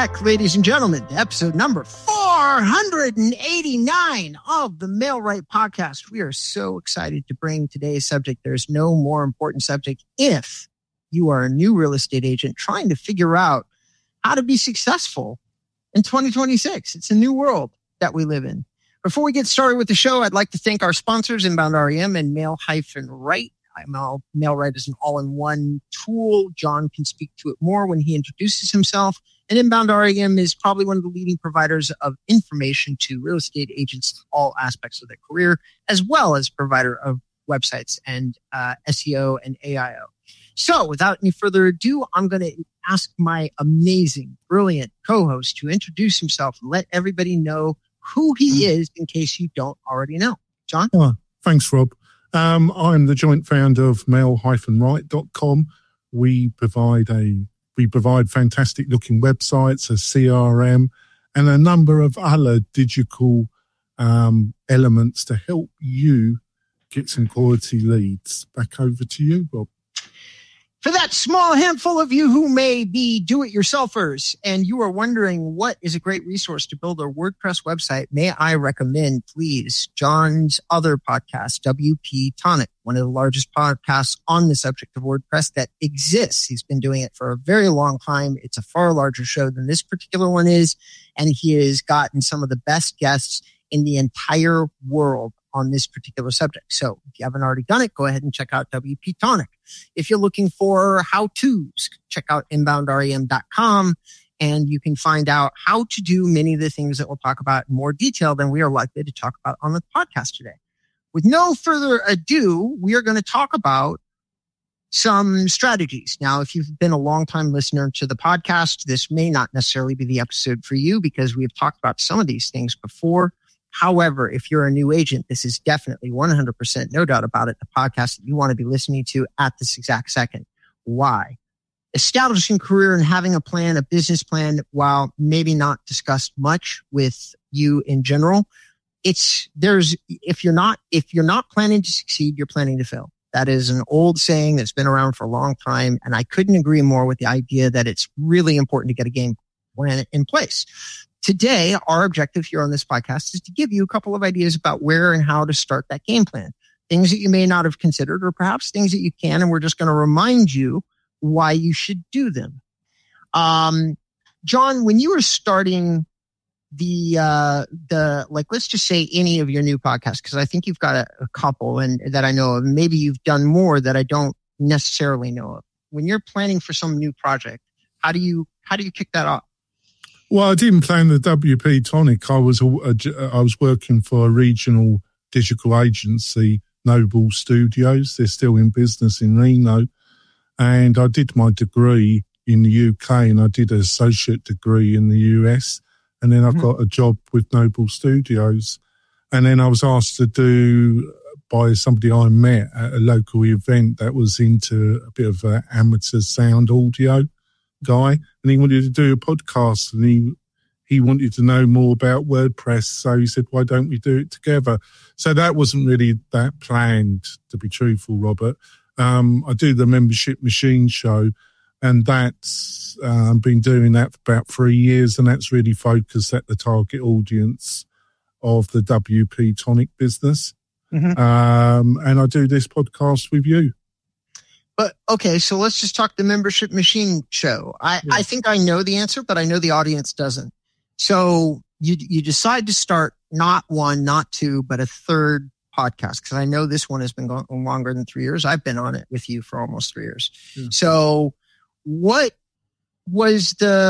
back, ladies and gentlemen, to episode number 489 of the MailRight Podcast. We are so excited to bring today's subject. There's no more important subject if you are a new real estate agent trying to figure out how to be successful in 2026. It's a new world that we live in. Before we get started with the show, I'd like to thank our sponsors, Inbound REM and Mail-Right. MailRight is an all-in-one tool. John can speak to it more when he introduces himself. And Inbound REM is probably one of the leading providers of information to real estate agents in all aspects of their career, as well as provider of websites and SEO and AIO. So without any further ado, I'm going to ask my amazing, brilliant co-host to introduce himself and let everybody know who he is in case you don't already know. John? Thanks, Rob. I'm the joint founder of mail-right.com. We provide fantastic looking websites, a CRM, and a number of other digital elements to help you get some quality leads. Back over to you, Rob. For that small handful of you who may be do-it-yourselfers and you are wondering what is a great resource to build a WordPress website, may I recommend, please, John's other podcast, WP Tonic, one of the largest podcasts on the subject of WordPress that exists. He's been doing it for a very long time. It's a far larger show than this particular one is, and he has gotten some of the best guests in the entire world on this particular subject. So if you haven't already done it, go ahead and check out WP Tonic. If you're looking for how-tos, check out inboundrem.com and you can find out how to do many of the things that we'll talk about in more detail than we are likely to talk about on the podcast today. With no further ado, we are going to talk about some strategies. Now, if you've been a long-time listener to the podcast, this may not necessarily be the episode for you because we have talked about some of these things before. However, if you're a new agent, this is definitely 100%, no doubt about it, the podcast that you want to be listening to at this exact second. Why? Establishing career and having a plan, a business plan, while maybe not discussed much with you in general, if you're not planning to succeed, you're planning to fail. That is an old saying that's been around for a long time, and I couldn't agree more with the idea that it's really important to get a game plan in place. Today, our objective here on this podcast is to give you a couple of ideas about where and how to start that game plan. Things that you may not have considered, or perhaps things that you can, and we're just going to remind you why you should do them. John, when you were starting let's just say any of your new podcasts, because I think you've got a couple and that I know of, maybe you've done more that I don't necessarily know of. When you're planning for some new project, how do you kick that off? Well, I didn't plan the WP Tonic. I was working for a regional digital agency, Noble Studios. They're still in business in Reno. And I did my degree in the UK and I did an associate degree in the US. And then I got a job with Noble Studios. And then I was asked to do by somebody I met at a local event that was into a bit of an amateur sound audio guy, and he wanted to do a podcast, and he wanted to know more about WordPress, so he said, why don't we do it together? So that wasn't really that planned, to be truthful, Robert. I do the Membership Machine show, and that's been doing that for about 3 years, and that's really focused at the target audience of the WP Tonic business. And I do this podcast with you. But okay, so let's just talk the Membership Machine show. I think I know the answer, but I know the audience doesn't. So you decide to start not one, not two, but a third podcast, because I know this one has been going on longer than 3 years. I've been on it with you for almost 3 years. Yeah. So what was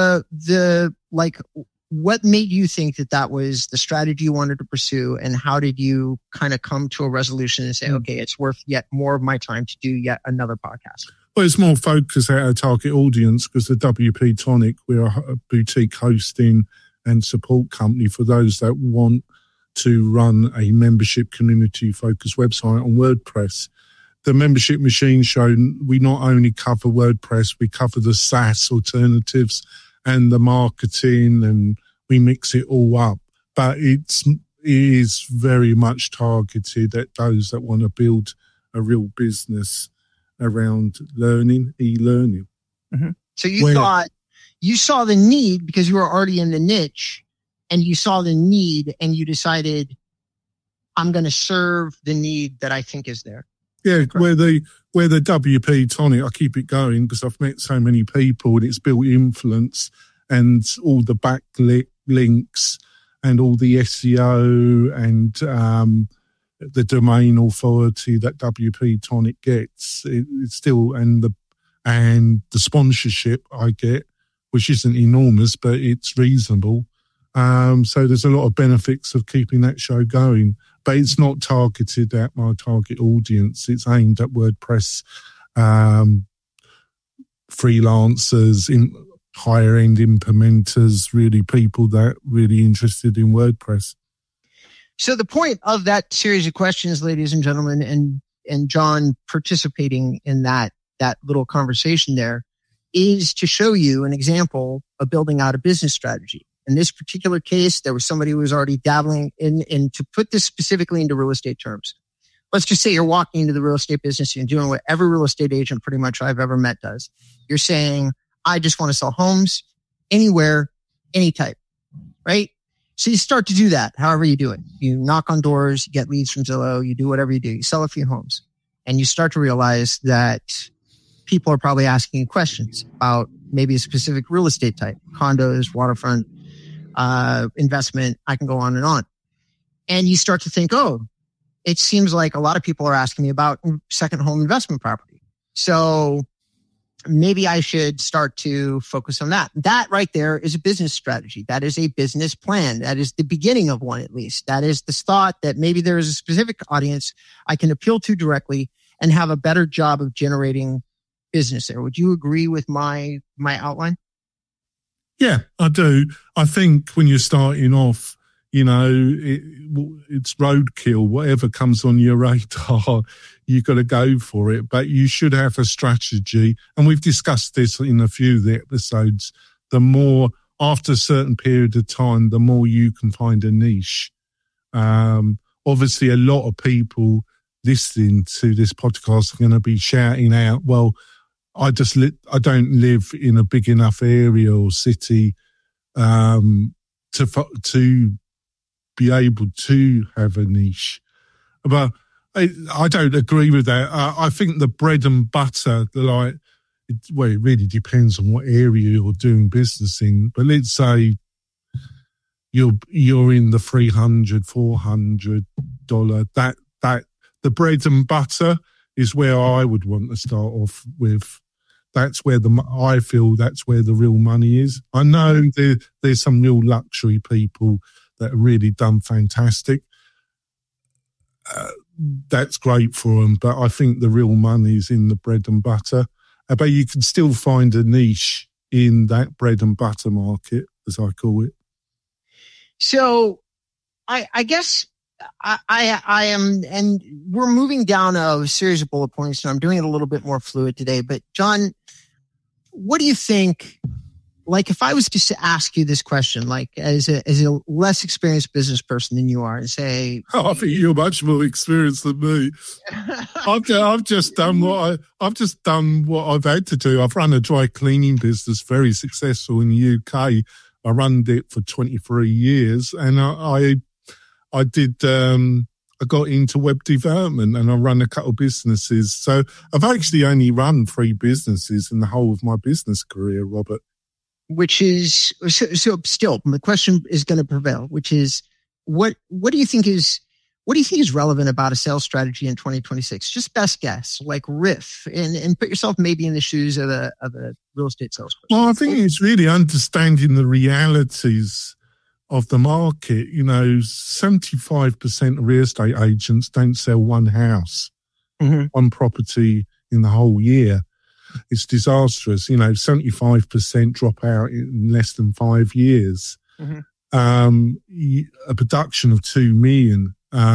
what made you think that was the strategy you wanted to pursue, and how did you kind of come to a resolution and say, okay, it's worth yet more of my time to do yet another podcast? Well, it's more focused at our target audience because the WP Tonic, we're a boutique hosting and support company for those that want to run a membership community focused website on WordPress. The Membership Machine show, we not only cover WordPress, we cover the SaaS alternatives and the marketing, and we mix it all up. But it is very much targeted at those that want to build a real business around learning, e-learning. So you thought You saw the need because you were already in the niche, and you saw the need and you decided, I'm going to serve the need that I think is there. Yeah, where the WP Tonic, I keep it going because I've met so many people and it's built influence and all the backlinks and all the SEO and the domain authority that WP Tonic gets. It's still and the sponsorship I get, which isn't enormous, but it's reasonable. So there's a lot of benefits of keeping that show going, but it's not targeted at my target audience. It's aimed at WordPress freelancers, higher end implementers, really people that really interested in WordPress. So the point of that series of questions, ladies and gentlemen, and John participating in that little conversation there, is to show you an example of building out a business strategy. In this particular case, there was somebody who was already dabbling in to put this specifically into real estate terms. Let's just say you're walking into the real estate business and doing what every real estate agent pretty much I've ever met does. You're saying, I just want to sell homes anywhere, any type, right? So you start to do that, however you do it. You knock on doors, you get leads from Zillow, you do whatever you do. You sell a few homes and you start to realize that people are probably asking you questions about maybe a specific real estate type, condos, waterfront, investment. I can go on and on. And you start to think, oh, it seems like a lot of people are asking me about second home investment property. So maybe I should start to focus on that. That right there is a business strategy. That is a business plan. That is the beginning of one, at least. That is this thought that maybe there is a specific audience I can appeal to directly and have a better job of generating business there. Would you agree with my outline? Yeah, I do. I think when you're starting off, it's roadkill. Whatever comes on your radar, you've got to go for it. But you should have a strategy. And we've discussed this in a few of the episodes. The more, after a certain period of time, the more you can find a niche. Obviously, a lot of people listening to this podcast are going to be shouting out, well, I don't live in a big enough area or city to be able to have a niche. But I don't agree with that. I think the bread and butter, it really depends on what area you're doing business in. But let's say you're in the $300, $400. That the bread and butter is where I would want to start off with. That's where I feel that's where the real money is. I know there's some real luxury people that have really done fantastic. That's great for them, but I think the real money is in the bread and butter. But you can still find a niche in that bread and butter market, as I call it. So I guess I am, and we're moving down a series of bullet points, and I'm doing it a little bit more fluid today. But John, what do you think? Like, if I was to ask you this question, like as a less experienced business person than you are, and say, I think you're much more experienced than me. I've just done what I've had to do. I've run a dry cleaning business, very successful in the UK. I run it for 23 years, and I got into web development and I run a couple of businesses. So I've actually only run 3 businesses in the whole of my business career, Robert. Which is, so still, the question is going to prevail, which is, what do you think is relevant about a sales strategy in 2026? Just best guess, like riff, and put yourself maybe in the shoes of a real estate salesperson. Well, I think it's really understanding the realities of the market. 75% of real estate agents don't sell one house, one property in the whole year. It's disastrous. 75% drop out in less than 5 years. A production of 2 million.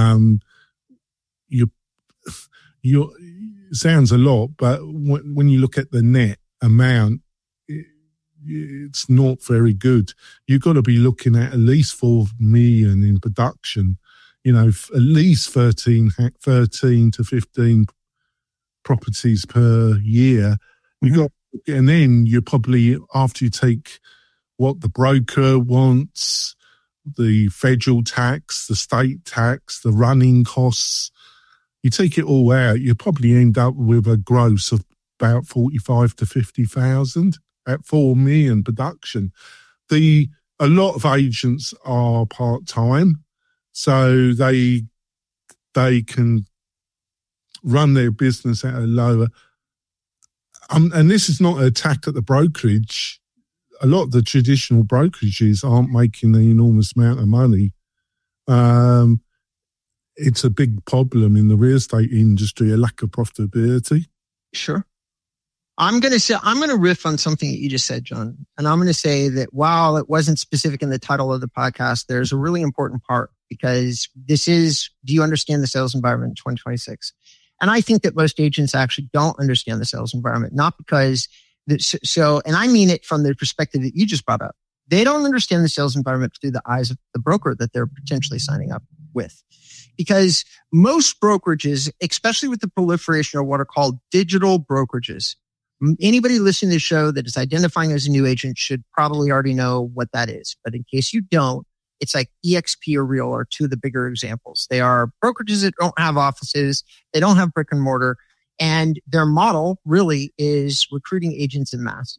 Sounds a lot, but when you look at the net amount, it's not very good. You've got to be looking at least 4 million in production. At least 13 to 15 properties per year. You've got And then you probably, after you take what the broker wants, the federal tax, the state tax, the running costs, you take it all out, you probably end up with a gross of about 45 to 50,000 at 4 million production. A lot of agents are part-time, so they can run their business at a lower. And this is not an attack at the brokerage. A lot of the traditional brokerages aren't making an enormous amount of money. It's a big problem in the real estate industry, a lack of profitability. Sure. I'm going to riff on something that you just said, John. And I'm going to say that while it wasn't specific in the title of the podcast, there's a really important part, because this is, do you understand the sales environment in 2026? And I think that most agents actually don't understand the sales environment, not because, and I mean it from the perspective that you just brought up. They don't understand the sales environment through the eyes of the broker that they're potentially signing up with. Because most brokerages, especially with the proliferation of what are called digital brokerages, anybody listening to the show that is identifying as a new agent should probably already know what that is. But in case you don't, it's like EXP or Real are two of the bigger examples. They are brokerages that don't have offices. They don't have brick and mortar. And their model really is recruiting agents en masse.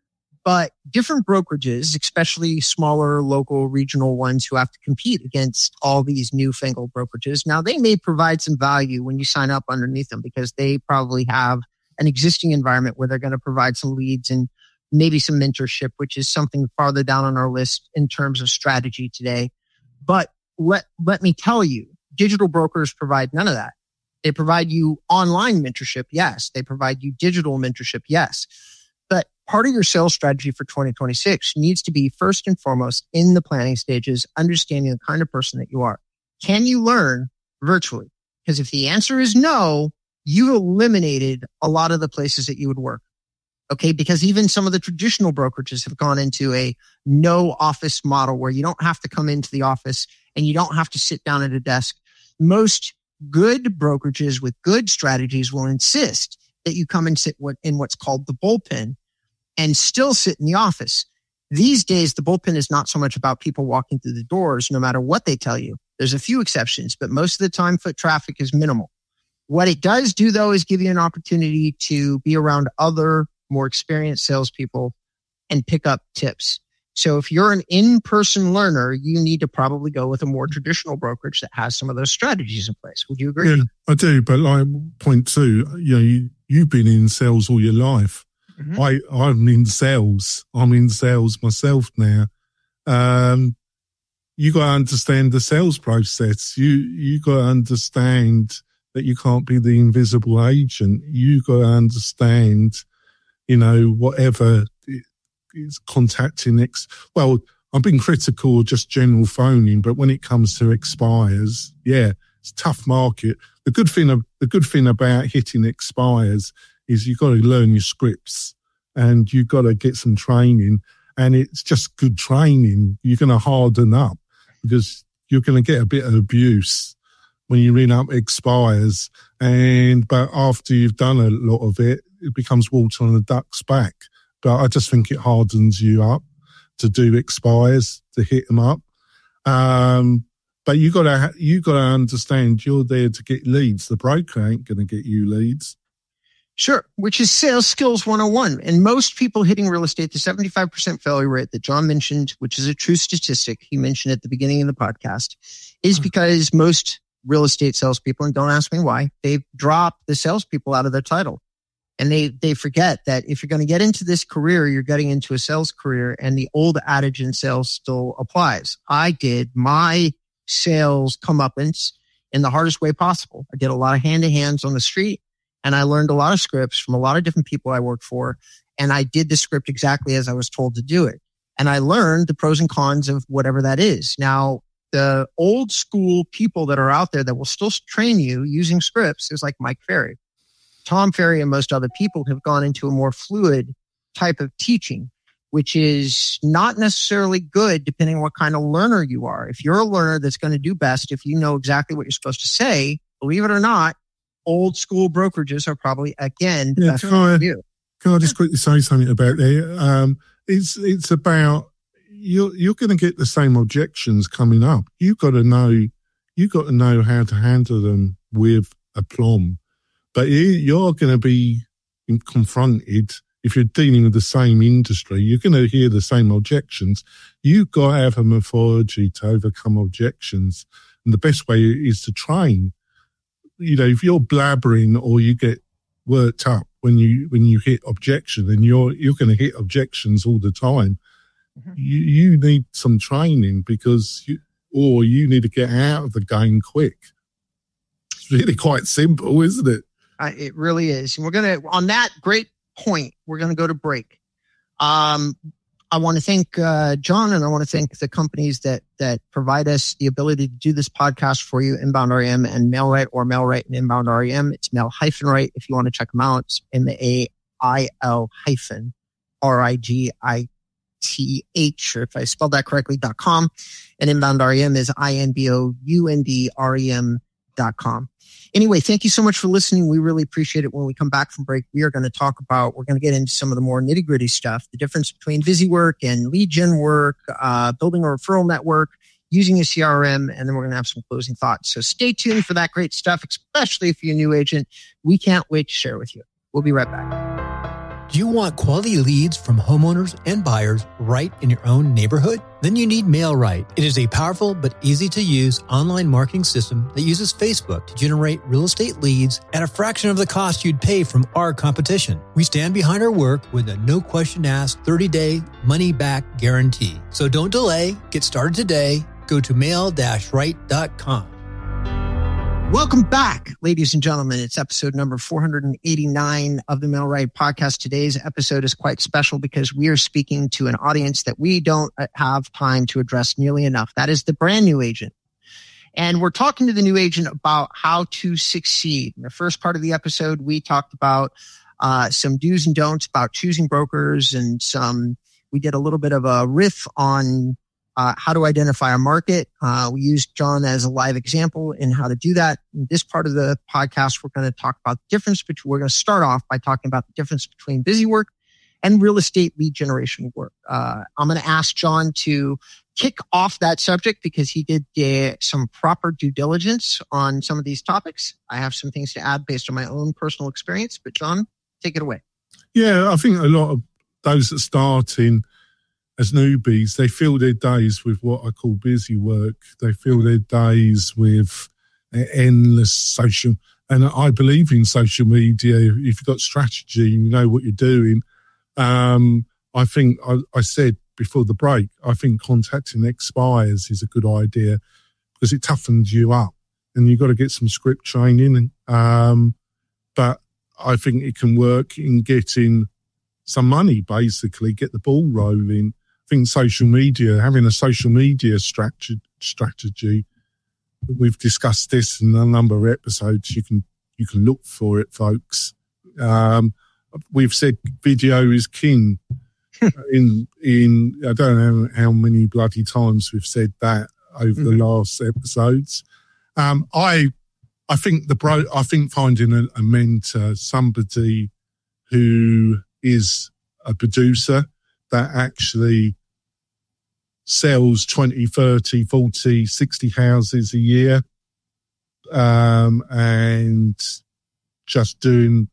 But different brokerages, especially smaller, local, regional ones who have to compete against all these newfangled brokerages, now they may provide some value when you sign up underneath them, because they probably have an existing environment where they're going to provide some leads and maybe some mentorship, which is something farther down on our list in terms of strategy today. But let me tell you, digital brokers provide none of that. They provide you online mentorship, yes. They provide you digital mentorship, yes. But part of your sales strategy for 2026 needs to be, first and foremost, in the planning stages, understanding the kind of person that you are. Can you learn virtually? Because if the answer is no, you eliminated a lot of the places that you would work. Okay, because even some of the traditional brokerages have gone into a no office model where you don't have to come into the office and you don't have to sit down at a desk. Most good brokerages with good strategies will insist that you come and sit in what's called the bullpen and still sit in the office. These days, the bullpen is not so much about people walking through the doors, no matter what they tell you. There's a few exceptions, but most of the time foot traffic is minimal. What it does do, though, is give you an opportunity to be around other more experienced salespeople and pick up tips. So if you're an in-person learner, you need to probably go with a more traditional brokerage that has some of those strategies in place. Would you agree? Yeah, I do. But like point two, you've been in sales all your life. Mm-hmm. I'm in sales. I'm in sales myself now. You got to understand the sales process. You got to understand that you can't be the invisible agent. You got to understand, whatever is contacting well, I'm being critical of just general phoning, but when it comes to expires, yeah, it's a tough market. The good thing about hitting expires is you've got to learn your scripts and you've got to get some training, and it's just good training. You're going to harden up because you're going to get a bit of abuse when you ring up expires. But after you've done a lot of it, it becomes water on a duck's back. But I just think it hardens you up to do expires, to hit them up. But you got to understand you're there to get leads. The broker ain't going to get you leads. Sure, which is sales skills 101. And most people hitting real estate, the 75% failure rate that John mentioned, which is a true statistic he mentioned at the beginning of the podcast, is because most real estate salespeople, and don't ask me why, they've dropped the salespeople out of their title. And they forget that if you're going to get into this career, you're getting into a sales career, and the old adage in sales still applies. I did my sales comeuppance in the hardest way possible. I did a lot of hand-to-hands on the street, and I learned a lot of scripts from a lot of different people I worked for, and I did the script exactly as I was told to do it. And I learned the pros and cons of whatever that is. Now, the old school people that are out there that will still train you using scripts is like Mike Ferry. Tom Ferry and most other people have gone into a more fluid type of teaching, which is not necessarily good depending on what kind of learner you are. If you're a learner that's going to do best, if you know exactly what you're supposed to say, believe it or not, old school brokerages are probably, again, the best for you. Can I just quickly say something about there? It's about you're going to get the same objections coming up. You've got to know how to handle them with aplomb. But you're going to be confronted, if you're dealing with the same industry, you're going to hear the same objections. You've got to have a methodology to overcome objections. And the best way is to train. You know, if you're blabbering or you get worked up when you hit objection, then you're going to hit objections all the time. Mm-hmm. You need some training because you need to get out of the game quick. It's really quite simple, isn't it? It really is. And we're going to, on that great point, we're going to go to break. I want to thank John, and I want to thank the companies that provide us the ability to do this podcast for you, Inbound REM and MailRight, or MailRight and Inbound REM. It's Mail-Right if you want to check them out. It's MAIL-RIGITH, or if I spelled that correctly, .com. And Inbound REM is INBOUNDREM.com. Anyway, thank you so much for listening. We really appreciate it. When we come back from break, we're going to get into some of the more nitty gritty stuff, the difference between VisiWork and lead gen work, building a referral network, using a CRM, and then we're going to have some closing thoughts. So stay tuned for that great stuff, especially if you're a new agent. We can't wait to share with you. We'll be right back. Do you want quality leads from homeowners and buyers right in your own neighborhood? Then you need MailRight. It is a powerful but easy-to-use online marketing system that uses Facebook to generate real estate leads at a fraction of the cost you'd pay from our competition. We stand behind our work with a no-question-asked 30-day money-back guarantee. So don't delay. Get started today. Go to mail-right.com. Welcome back, ladies and gentlemen. It's episode number 489 of the MailRight podcast. Today's episode is quite special because we are speaking to an audience that we don't have time to address nearly enough. That is the brand new agent. And we're talking to the new agent about how to succeed. In the first part of the episode, we talked about some do's and don'ts about choosing brokers, and we did a little bit of a riff on how to identify a market. We used John as a live example in how to do that. In this part of the podcast, we're going to talk about the difference between, we're going to start off by talking about the difference between VisiWork and real estate lead generation work. I'm going to ask John to kick off that subject because he did some proper due diligence on some of these topics. I have some things to add based on my own personal experience, but John, take it away. Yeah, I think a lot of those that start in as newbies, they fill their days with what I call busy work. They fill their days with endless social, and I believe in social media. If you've got strategy, you know what you're doing. I think I said before the break, I think contacting expires is a good idea because it toughens you up, and you've got to get some script training. But I think it can work in getting some money, basically, get the ball rolling. I think social media, having a social media strategy, we've discussed this in a number of episodes. You can look for it, folks. We've said video is king. in I don't know how many bloody times we've said that over the last episodes. I think finding a mentor, somebody who is a producer that actually sells 20, 30, 40, 60 houses a year, and just doing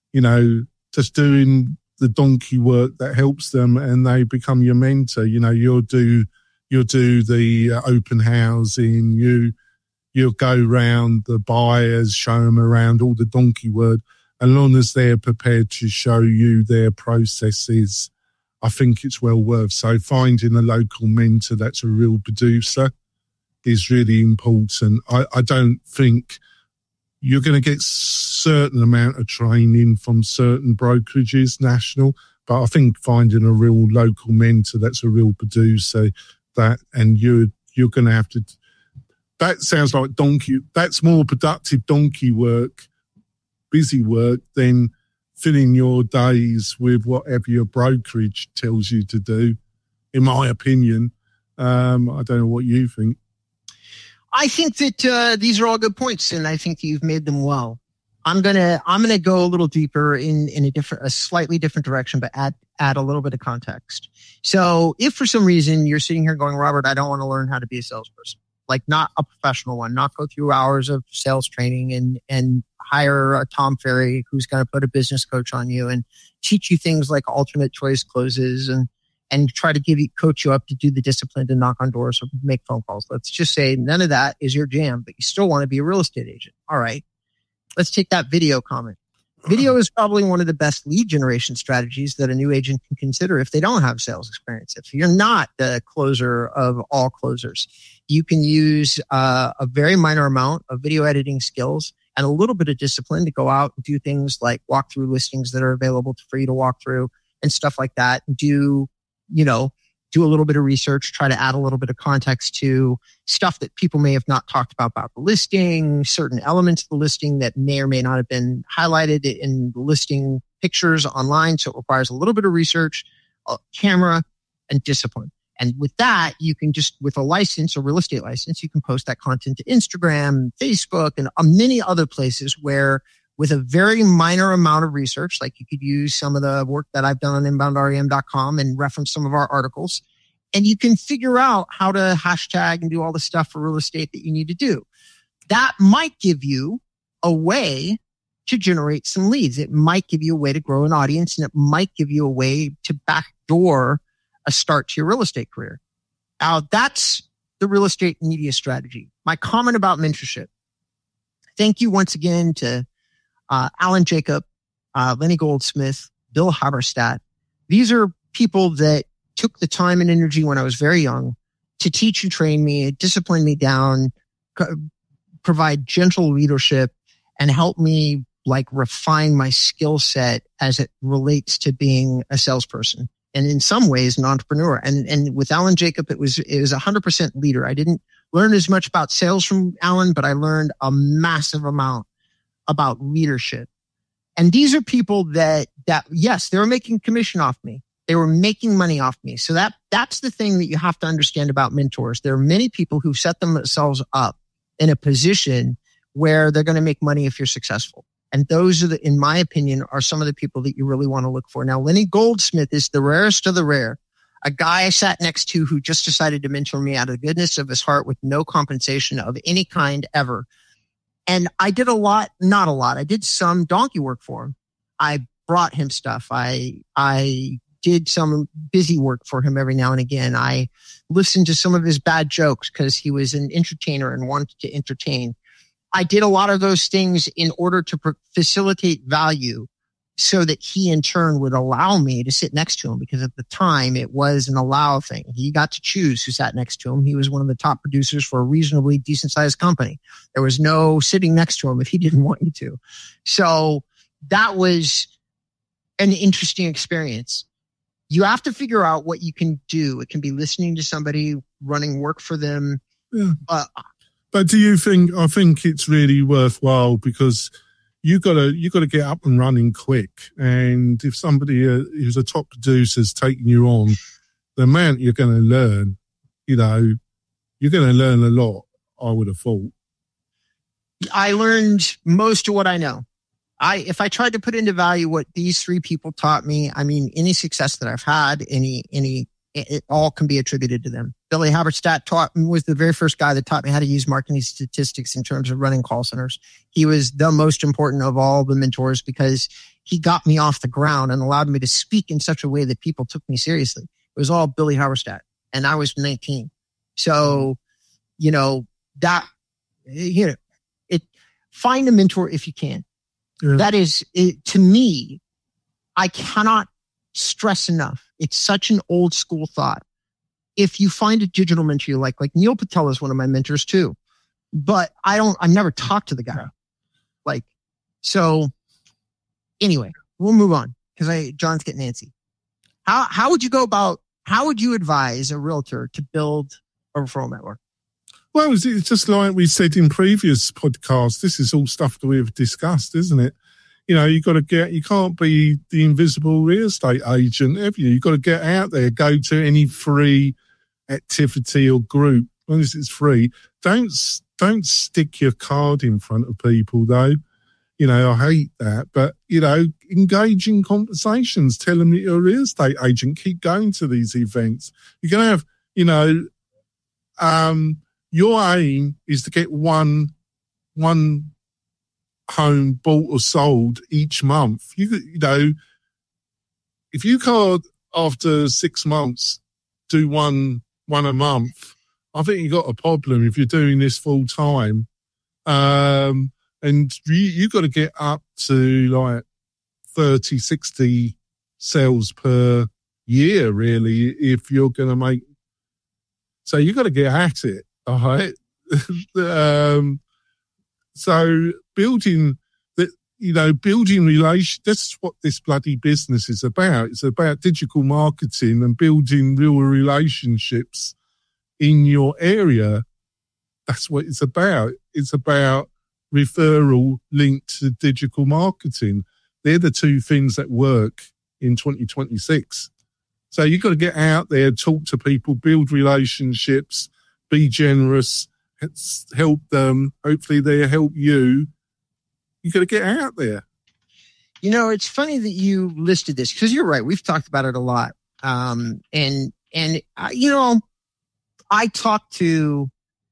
the donkey work that helps them, and they become your mentor. You know, you'll do the open housing, you'll go round the buyers, show them around all the donkey work. As long as they're prepared to show you their processes, I think it's well worth. So finding a local mentor that's a real producer is really important. I don't think you're going to get certain amount of training from certain brokerages, national, but I think finding a real local mentor that's a real producer, and you're going to have to. That sounds like donkey. That's more productive donkey work, busy work than filling your days with whatever your brokerage tells you to do, in my opinion. I don't know what you think. I think that these are all good points, and I think that you've made them well. I'm gonna go a little deeper in a slightly different direction, but add a little bit of context. So if for some reason you're sitting here going, Robert, I don't want to learn how to be a salesperson, like not a professional one, not go through hours of sales training and hire a Tom Ferry who's going to put a business coach on you and teach you things like alternate choice closes and try to coach you up to do the discipline to knock on doors or make phone calls. Let's just say none of that is your jam, but you still want to be a real estate agent. All right. Let's take that video comment. Video is probably one of the best lead generation strategies that a new agent can consider if they don't have sales experience. If you're not the closer of all closers, you can use a very minor amount of video editing skills and a little bit of discipline to go out and do things like walk through listings that are available for you to walk through and stuff like that. Do a little bit of research, try to add a little bit of context to stuff that people may have not talked about the listing, certain elements of the listing that may or may not have been highlighted in the listing pictures online. So it requires a little bit of research, camera, and discipline. And with that, you can just, with a license, a real estate license, you can post that content to Instagram, Facebook, and many other places where with a very minor amount of research, like you could use some of the work that I've done on inboundrem.com and reference some of our articles, and you can figure out how to hashtag and do all the stuff for real estate that you need to do. That might give you a way to generate some leads. It might give you a way to grow an audience, and it might give you a way to backdoor a start to your real estate career. Now, that's the real estate media strategy. My comment about mentorship. Thank you once again to Alan Jacob, Lenny Goldsmith, Bill Haberstadt. These are people that took the time and energy when I was very young to teach and train me, discipline me down, provide gentle leadership, and help me like refine my skill set as it relates to being a salesperson. And in some ways, an entrepreneur. And with Alan Jacob, it was 100% leader. I didn't learn as much about sales from Alan, but I learned a massive amount about leadership. And these are people that yes, they were making commission off me. They were making money off me. So that's the thing that you have to understand about mentors. There are many people who set themselves up in a position where they're going to make money if you're successful. And those are in my opinion, are some of the people that you really want to look for. Now, Lenny Goldsmith is the rarest of the rare. A guy I sat next to who just decided to mentor me out of the goodness of his heart with no compensation of any kind ever. And I did not a lot. I did some donkey work for him. I brought him stuff. I did some busy work for him every now and again. I listened to some of his bad jokes because he was an entertainer and wanted to entertain. I did a lot of those things in order to facilitate value so that he in turn would allow me to sit next to him, because at the time it was an allow thing. He got to choose who sat next to him. He was one of the top producers for a reasonably decent sized company. There was no sitting next to him if he didn't want you to. So that was an interesting experience. You have to figure out what you can do. It can be listening to somebody, running work for them. Yeah. But do you think, I think it's really worthwhile because you gotta get up and running quick. And if somebody who's a top producer is taking you on, the amount you're going to learn, you're going to learn a lot, I would have thought. I learned most of what I know. If I tried to put into value what these three people taught me, I mean, any success that I've had, it all can be attributed to them. Billy Haberstadt was the very first guy that taught me how to use marketing statistics in terms of running call centers. He was the most important of all the mentors because he got me off the ground and allowed me to speak in such a way that people took me seriously. It was all Billy Haberstadt, and I was 19. So, find a mentor if you can. Yeah. That is, to me, I cannot stress enough. It's such an old school thought. If you find a digital mentor you like Neil Patel is one of my mentors too, but I've never talked to the guy. So anyway, we'll move on because John's getting antsy. How would you advise a realtor to build a referral network? Well, it's just like we said in previous podcasts, this is all stuff that we've discussed, isn't it? You can't be the invisible real estate agent, have you? You've got to get out there, go to any free activity or group. As long as it's free. Don't stick your card in front of people though. I hate that. But, engage in conversations. Tell them that you're a real estate agent. Keep going to these events. You're going to have, your aim is to get one home bought or sold each month. If you can't, after 6 months, do one a month, I think you've got a problem if you're doing this full time. And you've got to get up to like 30, 60 sales per year, really, if you're going to make. So you've got to get at it, all right? So building relations, that's what this bloody business is about. It's about digital marketing and building real relationships in your area. That's what it's about. It's about referral linked to digital marketing. They're the two things that work in 2026. So you've got to get out there, talk to people, build relationships, be generous, help them. Hopefully they help you. You got to get out there. It's funny that you listed this because you're right. We've talked about it a lot. I talk to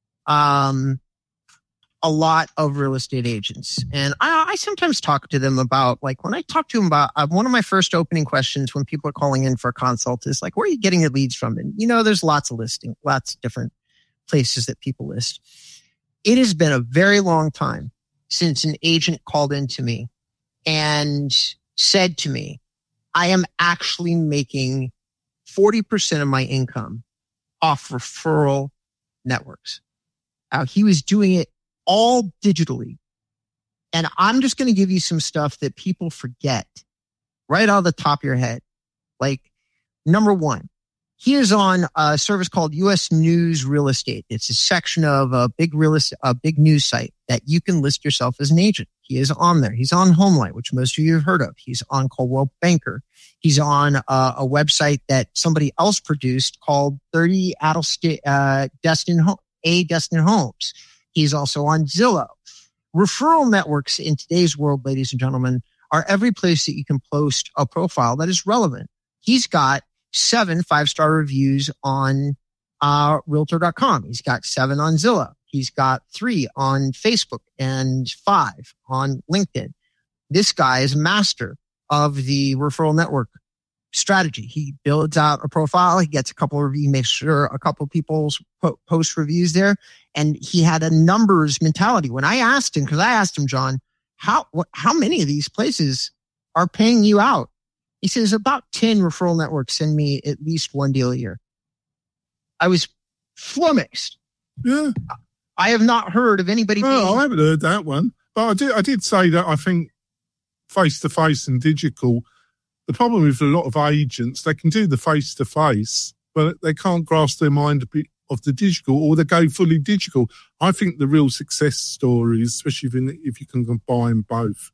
a lot of real estate agents, and I sometimes talk to them about, like, when I talk to them about one of my first opening questions when people are calling in for a consult is like, where are you getting your leads from? And there's lots of different places that people list. It has been a very long time since an agent called into me and said to me, I am actually making 40% of my income off referral networks. He was doing it all digitally. And I'm just going to give you some stuff that people forget right out of the top of your head. Like, number one, he is on a service called U.S. News Real Estate. It's a section of a big news site that you can list yourself as an agent. He is on there. He's on HomeLight, which most of you have heard of. He's on Coldwell Banker. He's on a website that somebody else produced called 30 Destin Homes. He's also on Zillow. Referral networks in today's world, ladies and gentlemen, are every place that you can post a profile that is relevant. He's got 7 5-star reviews on Realtor.com. He's got 7 on Zillow. He's got 3 on Facebook and 5 on LinkedIn. This guy is a master of the referral network strategy. He builds out a profile. He gets a couple of reviews, makes sure a couple of people post reviews there. And he had a numbers mentality. When I asked him, John, how many of these places are paying you out? He says about 10 referral networks send me at least one deal a year. I was flummoxed. Yeah. I have not heard of anybody. I haven't heard that one. But I did say that I think face-to-face and digital, the problem with a lot of agents, they can do the face-to-face, but they can't grasp their mind a bit of the digital, or they go fully digital. I think the real success stories, especially if you can combine both.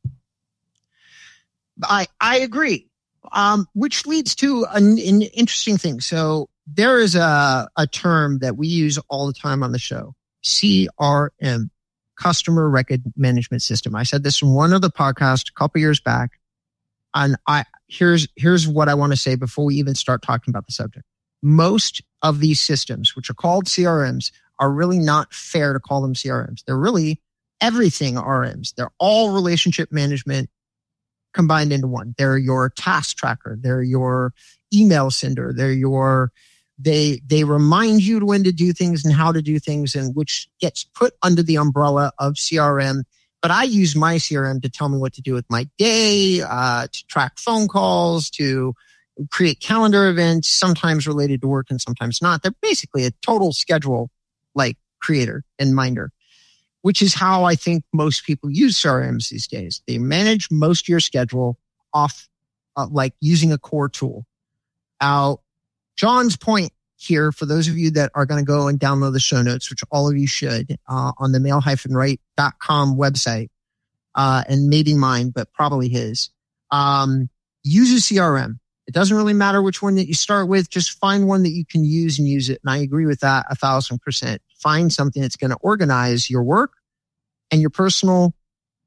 I agree, which leads to an interesting thing. So there is a term that we use all the time on the show, CRM, Customer Record Management System. I said this in one of the podcasts a couple years back, and here's what I want to say before we even start talking about the subject. Most of these systems, which are called CRMs, are really not fair to call them CRMs. They're really everything RMs. They're all relationship management combined into one. They're your task tracker. They're your email sender. They remind you when to do things and how to do things, and which gets put under the umbrella of CRM. But I use my CRM to tell me what to do with my day, to track phone calls, to create calendar events, sometimes related to work and sometimes not. They're basically a total schedule like creator and minder, which is how I think most people use CRMs these days. They manage most of your schedule off like using a core tool. Now, John's point here, for those of you that are going to go and download the show notes, which all of you should, on the mail-right.com website, and maybe mine, but probably his, use a CRM. It doesn't really matter which one that you start with. Just find one that you can use and use it. And I agree with that 1,000%. Find something that's going to organize your work and your personal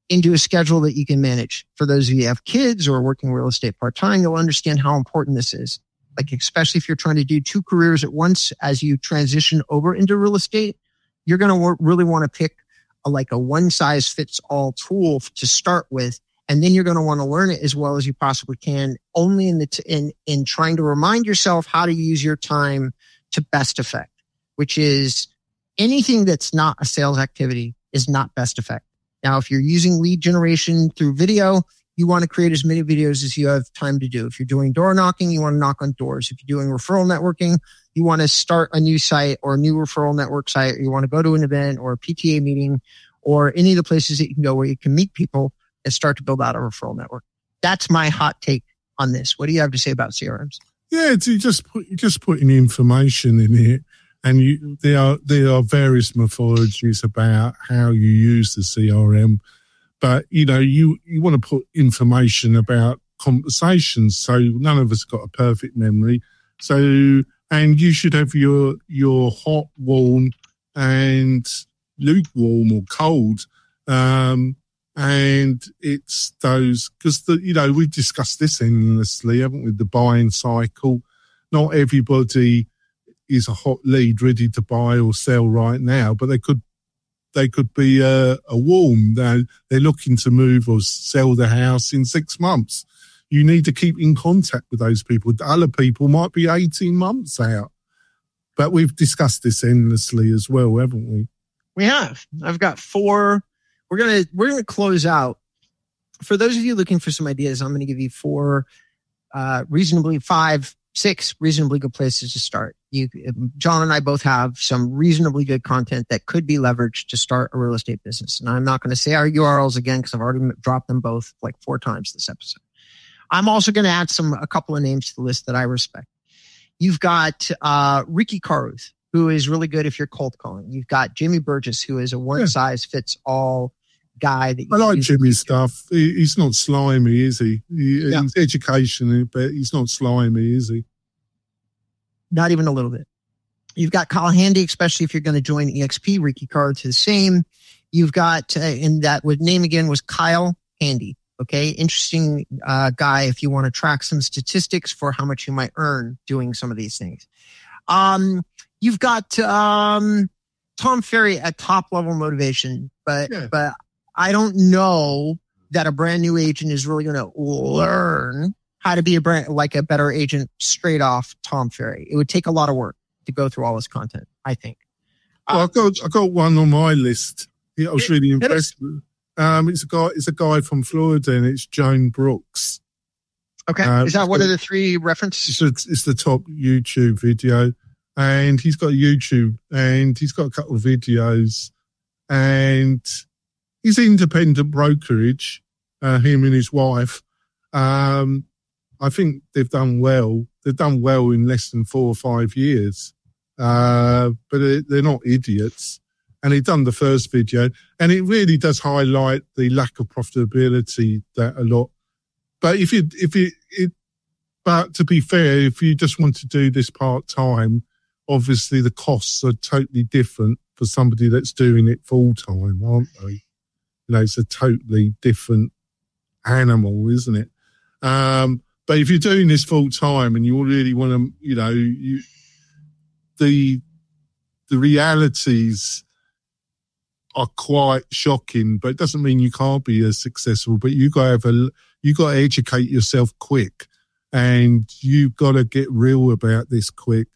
into a schedule that you can manage. For those of you who have kids or are working real estate part-time, you'll understand how important this is. Like, especially if you're trying to do 2 careers at once as you transition over into real estate, you're going to really want to pick a one-size-fits-all tool to start with. And then you're going to want to learn it as well as you possibly can, only in trying to remind yourself how to use your time to best effect, which is anything that's not a sales activity is not best effect. Now, if you're using lead generation through video, you want to create as many videos as you have time to do. If you're doing door knocking, you want to knock on doors. If you're doing referral networking, you want to start a new site or a new referral network site, or you want to go to an event or a PTA meeting or any of the places that you can go where you can meet people and start to build out a referral network. That's my hot take on this. What do you have to say about CRMs? Yeah, you're just putting information in it, and there are various methodologies about how you use the CRM. But, you want to put information about conversations. So none of us got a perfect memory. So, and you should have your hot, warm and lukewarm or cold. And it's those, because we've discussed this endlessly, haven't we? The buying cycle. Not everybody is a hot lead ready to buy or sell right now, but they could be a warm. They're looking to move or sell the house in 6 months. You need to keep in contact with those people. The other people might be 18 months out. But we've discussed this endlessly as well, haven't we? We have. I've got 4. We're gonna close out. For those of you looking for some ideas, I'm going to give you 4 6 reasonably good places to start. John and I both have some reasonably good content that could be leveraged to start a real estate business. And I'm not going to say our URLs again because I've already dropped them both 4 times this episode. I'm also going to add a couple of names to the list that I respect. You've got Ricky Caruth, who is really good if you're cold calling. You've got Jimmy Burgess, who is a one-size-fits-all guy. I like Jimmy's stuff. He's not slimy, is he? He's education, but he's not slimy, is he? Not even a little bit. You've got Kyle Handy, especially if you're going to join EXP. Ricky Caruth is the same. You've got, and that name again was Kyle Handy. Okay. Interesting guy if you want to track some statistics for how much you might earn doing some of these things. You've got Tom Ferry at Top Level Motivation, but I don't know that a brand new agent is really going to learn how to be a better agent straight off Tom Ferry. It would take a lot of work to go through all this content, I think. Well, I got one on my list. I was really impressed with. It's a guy from Florida, and it's Joan Brooks. Okay, is that one of the 3 references? It's the top YouTube video, and he's got YouTube, and he's got a couple of videos, and he's independent brokerage. Him and his wife. I think they've done well. They've done well in less than 4 or 5 years, but they're not idiots. And he'd done the first video, and it really does highlight the lack of profitability that a lot. But but to be fair, if you just want to do this part time, obviously the costs are totally different for somebody that's doing it full time, aren't they? It's a totally different animal, isn't it? But if you're doing this full time and you really want to, the realities are quite shocking, but it doesn't mean you can't be as successful. But you got to educate yourself quick, and you've got to get real about this quick.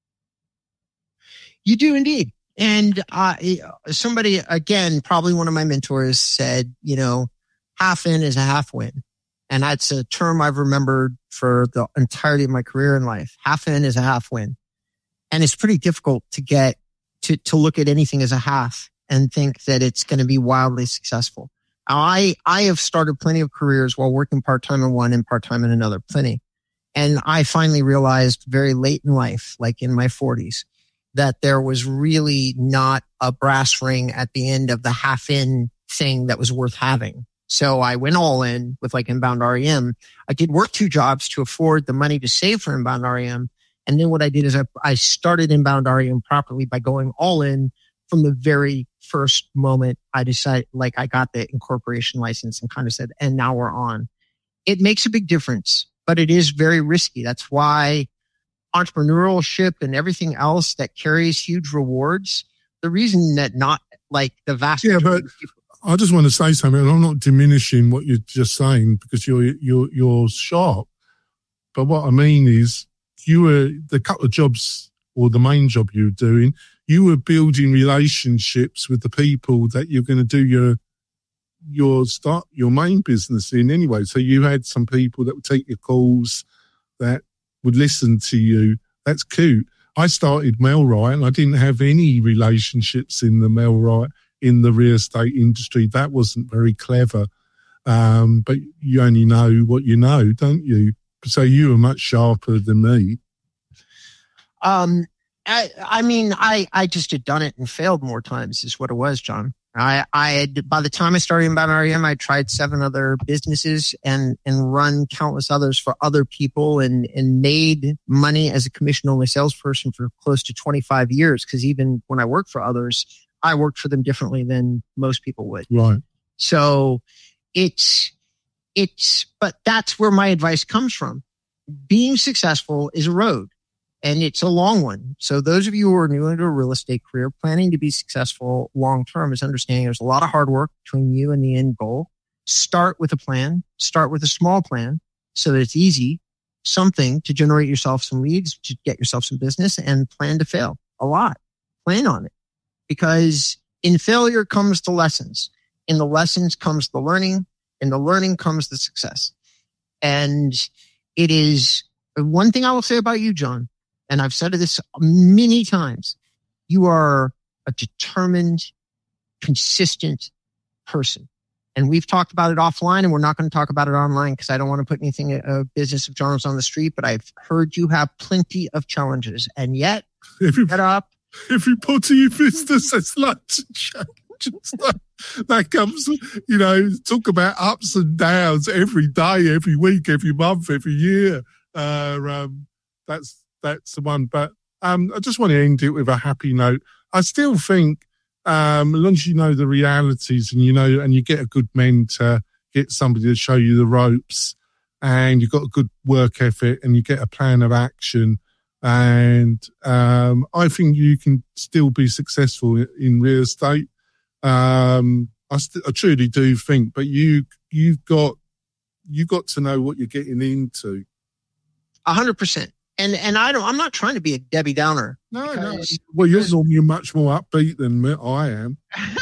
You do indeed. And somebody, again, probably one of my mentors said, half in is a half win. And that's a term I've remembered for the entirety of my career in life. Half in is a half win. And it's pretty difficult to get to look at anything as a half and think that it's going to be wildly successful. I have started plenty of careers while working part-time in one and part-time in another, plenty. And I finally realized very late in life, like in my 40s, that there was really not a brass ring at the end of the half in thing that was worth having. So I went all in with Inbound REM. I did work 2 jobs to afford the money to save for Inbound REM. And then what I did is I started Inbound REM properly by going all in from the very first moment I decided, like I got the incorporation license and kind of said, and now we're on. It makes a big difference, but it is very risky. That's why entrepreneurship and everything else that carries huge rewards, the reason that not like the vast majority of people. I just want to say something, and I'm not diminishing what you're just saying because you're sharp. But what I mean is, the couple of jobs or the main job you were doing, you were building relationships with the people that you're going to do your main business in anyway. So you had some people that would take your calls, that would listen to you. That's cute. I started Mailrite and I didn't have any relationships in the Mailrite, in the real estate industry. That wasn't very clever. But you only know what you know, don't you? So you were much sharper than me. I mean, I just had done it and failed more times is what it was, John. I had, by the time I started Inbound REM, I tried 7 other businesses and run countless others for other people and made money as a commission only salesperson for close to 25 years. Cause even when I worked for others, I worked for them differently than most people would. Right. So but that's where my advice comes from. Being successful is a road. And it's a long one. So those of you who are new into a real estate career, planning to be successful long-term is understanding there's a lot of hard work between you and the end goal. Start with a plan. Start with a small plan so that it's easy, something to generate yourself some leads, to get yourself some business, and plan to fail a lot. Plan on it. Because in failure comes the lessons. In the lessons comes the learning. In the learning comes the success. And it is one thing I will say about you, John, and I've said this many times, you are a determined, consistent person. And we've talked about it offline, and we're not going to talk about it online because I don't want to put anything, business of John's on the street, but I've heard you have plenty of challenges. And yet, get up. Everybody in business has lots of challenges. That comes, talk about ups and downs every day, every week, every month, every year. That's the one. But I just want to end it with a happy note. I still think, as long as you know the realities and you get a good mentor, get somebody to show you the ropes, and you've got a good work ethic and you get a plan of action, and I think you can still be successful in real estate. I truly do think, but you've got to know what you're getting into. 100%. And I'm not trying to be a Debbie Downer. No. Well, you're much more upbeat than I am.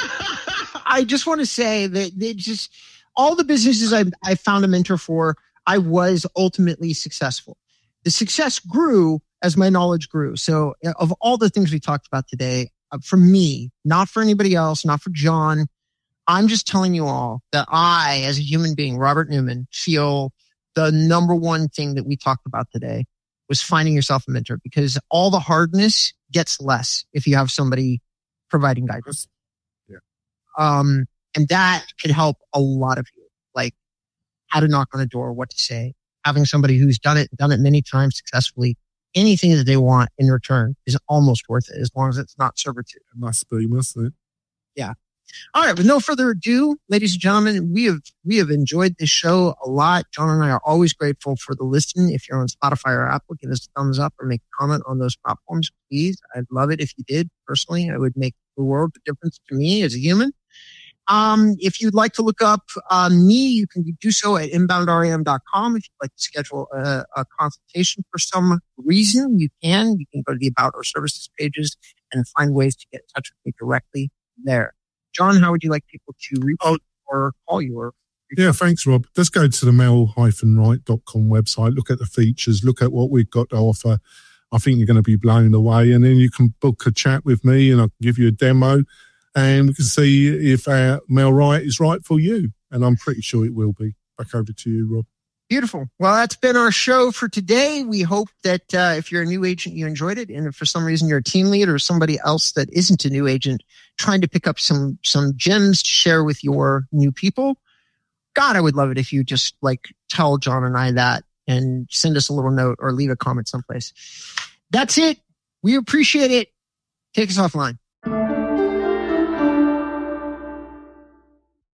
I just want to say that just all the businesses I found a mentor for, I was ultimately successful. The success grew as my knowledge grew. So of all the things we talked about today, for me, not for anybody else, not for John, I'm just telling you all that I, as a human being, Robert Newman, feel the number one thing that we talked about today was finding yourself a mentor, because all the hardness gets less if you have somebody providing guidance. Yeah. And that could help a lot of you, like how to knock on a door, what to say, having somebody who's done it many times successfully. Anything that they want in return is almost worth it, as long as it's not servitude. It must be, mustn't it? Yeah. All right. With no further ado, ladies and gentlemen, we have enjoyed this show a lot. John and I are always grateful for the listen. If you're on Spotify or Apple, give us a thumbs up or make a comment on those platforms, please. I'd love it if you did. Personally, it would make the world of difference to me as a human. If you'd like to look up me, you can do so at inboundrem.com. If you'd like to schedule a consultation for some reason, you can go to the About Our Services pages and find ways to get in touch with me directly there. John, how would you like people to reach or call you? Yeah, thanks, Rob. Let's go to the mail-right.com website, look at the features, look at what we've got to offer. I think you're going to be blown away. And then you can book a chat with me and I can give you a demo and we can see if our Mailrite is right for you. And I'm pretty sure it will be. Back over to you, Rob. Beautiful. Well, that's been our show for today. We hope that if you're a new agent, you enjoyed it. And if for some reason you're a team lead or somebody else that isn't a new agent trying to pick up some gems to share with your new people, God, I would love it if you just tell John and I that and send us a little note or leave a comment someplace. That's it. We appreciate it. Take us offline.